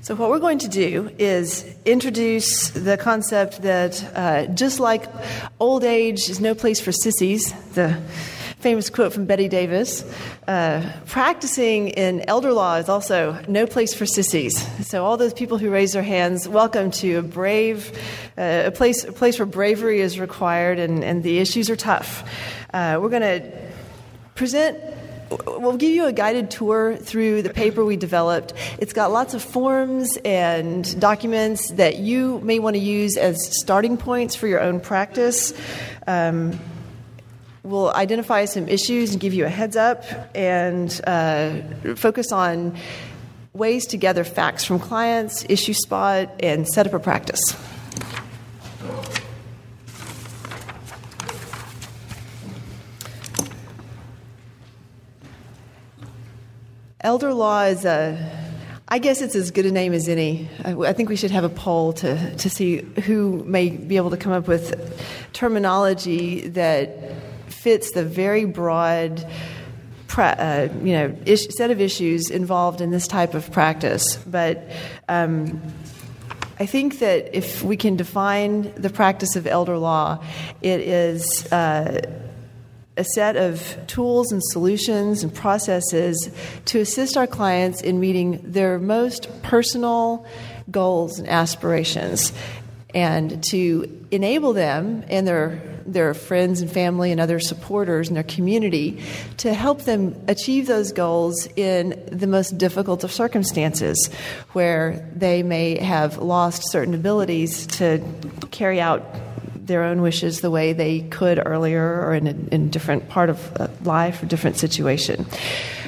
So what we're going to do is introduce the concept that just like old age is no place for sissies, the famous quote from Betty Davis, practicing in elder law is also no place for sissies. So all those people who raise their hands, welcome to a place where bravery is required and the issues are tough. We're going to we'll give you a guided tour through the paper we developed. It's got lots of forms and documents that you may want to use as starting points for your own practice. We'll identify some issues and give you a heads up and focus on ways to gather facts from clients, issue spot, and set up a practice. Elder law is I guess it's as good a name as any. I think we should have a poll to see who may be able to come up with terminology that fits the very broad set of issues involved in this type of practice. But I think that if we can define the practice of elder law, it is a set of tools and solutions and processes to assist our clients in meeting their most personal goals and aspirations, and to enable them and their friends and family and other supporters in their community to help them achieve those goals in the most difficult of circumstances, where they may have lost certain abilities to carry out their own wishes the way they could earlier or in a different part of life or different situation.